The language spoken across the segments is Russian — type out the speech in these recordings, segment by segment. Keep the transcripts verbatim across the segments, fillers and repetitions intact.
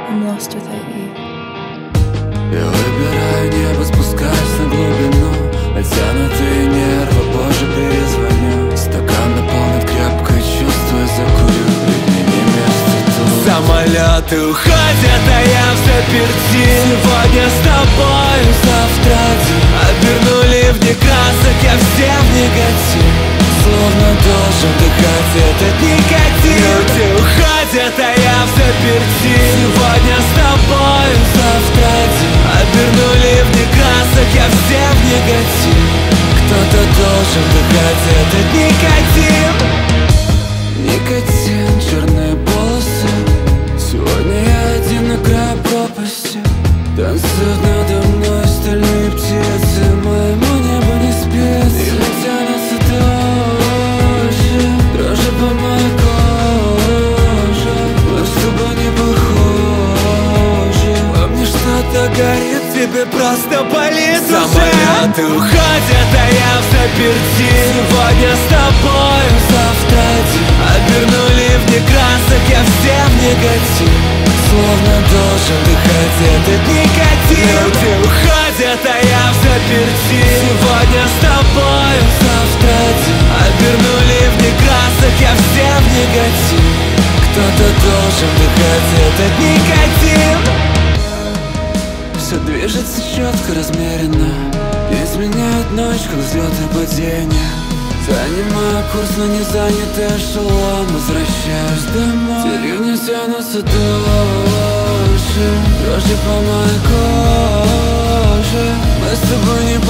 I'm lost without you. Я выбираю небо, спускаюсь на глубину. Натянутые нервы, позже перезвоню. Стакан наполнит крепко, чувствую, закурю. Ведь мне не место тут. Самолеты уходят, а я в заперти. Сегодня с тобою, завтра один. Обернули в дни красок, я все в негатив. Словно должен дыхать этот никотин. Люди уходят, а я в заперти. Сегодня с тобою, завтра один. Обернули в дни красок, я все в негатив. Кто-то должен дыхать этот никотин. Никотин, черные полосы. Сегодня я один на краю пропасти. Танцуют надо мной стальные птицы. Моему небу не спится. И тянутся дождь, дрожи по моей коже. Мы с тобой не похожи. Во мне что-то горит, тебе просто болит душа. Самолеты уходят, а я в заперти. Сегодня с тобою, завтра один. Обернули в дни красок, я все в негатив. Словно должен дыхать этот никотин. Люди уходят, а я в заперти. Сегодня с тобою, завтра один. Обернули в дни красок, я все в негатив. Кто-то должен дыхать этот никотин. Все движется четко, размеренно. Изменяет ночь, как взлет и падение. Занимаю курс, но не занятый эшелон. Возвращаюсь домой. Деревни тянутся дольше. Дрожи по моей коже. Мы с тобой не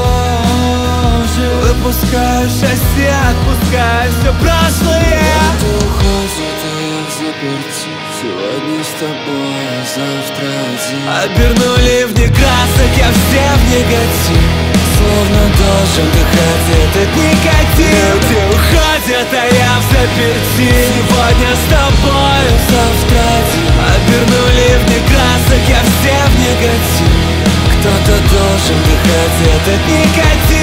похожи. Выпускаю шасси, отпускаю все прошлое. Ты уходит, а я в заперти. Сегодня с тобой, а завтра один. Обернули в дни красок, я все в негатив. Словно должен дыхать этот никотин. Люди уходят, а я в заперти. Сегодня с тобою, завтра один. Обернули в дни красок, я все в негатив. Кто-то должен дыхать этот никотин.